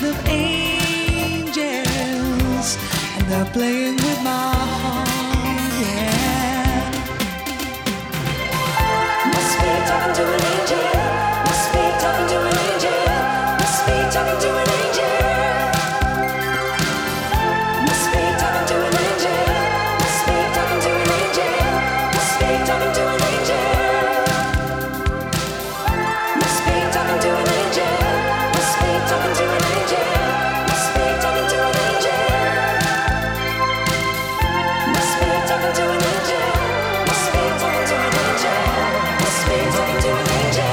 of angels, and they're playing with my heart, yeah. Must be talking to an angel. Must be talking to an angel. Must be talking to an angel. Must be talking to an angel. Must be talking to an angel. Must be talking to an angel. Must be talking to an angel. Must be talking to an angel. Must be talking to an angel. Must be talking to an angel. Must be talking to an angel. Must be talking to an angel.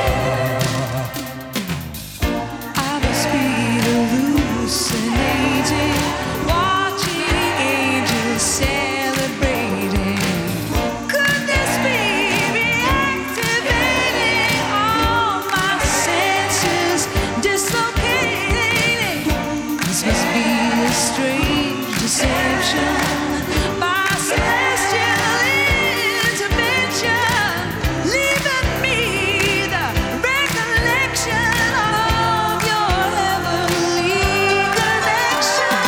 I must be hallucinating, watching angels celebrating. Could this be reactivating all my senses, dislocating? This must be a strange deception by celestial intervention, leaving me the recollection of your heavenly connection.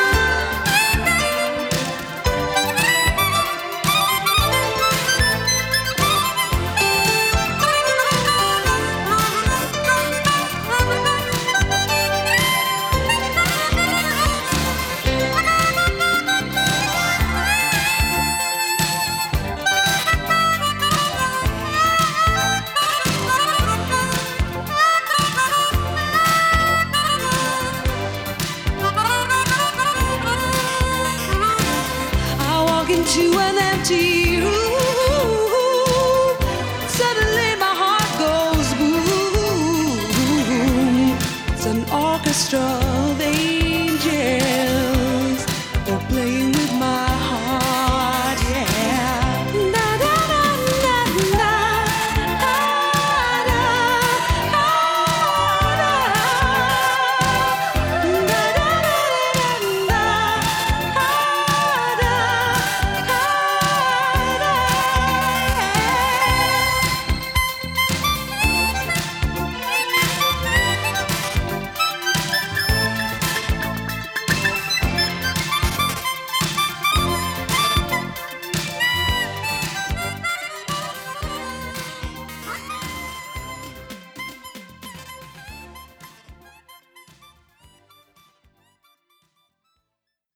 I walk into an empty room. Suddenly my heart goes boom. It's an orchestra